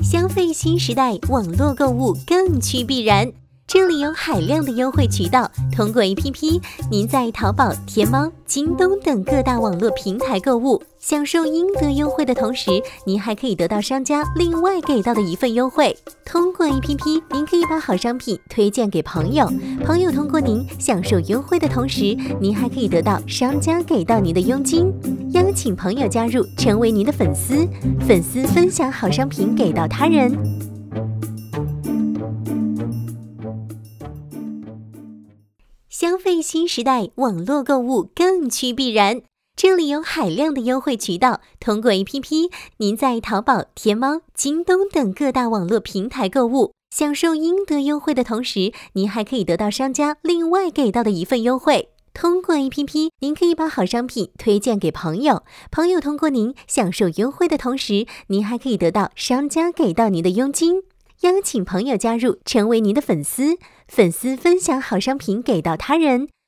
消费新时代，网络购物更趋必然。这里有海量的优惠渠道，通过 APP， 您在淘宝、天猫、京东等各大网络平台购物，享受应得优惠的同时，您还可以得到商家另外给到的一份优惠。通过 APP， 您可以把好商品推荐给朋友，朋友通过您享受优惠的同时，您还可以得到商家给到您的佣金。邀请朋友加入，成为您的粉丝，粉丝分享好商品给到他人。消费新时代，网络购物更趋必然。这里有海量的优惠渠道，通过 APP， 您在淘宝、天猫、京东等各大网络平台购物，享受应得优惠的同时，您还可以得到商家另外给到的一份优惠。通过 APP， 您可以把好商品推荐给朋友，朋友通过您享受优惠的同时，您还可以得到商家给到您的佣金。邀请朋友加入，成为您的粉丝，粉丝分享好商品给到他人，